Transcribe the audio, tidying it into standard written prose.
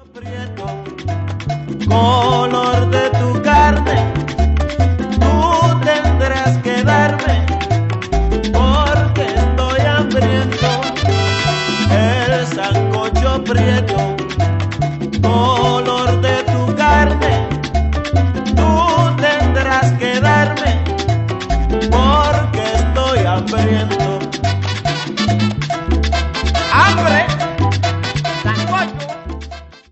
Prieto, color de tu carne, tú tendrás que darme, porque estoy hambriento. El sancocho prieto, color de tu carne, tú tendrás que darme, porque estoy hambriento.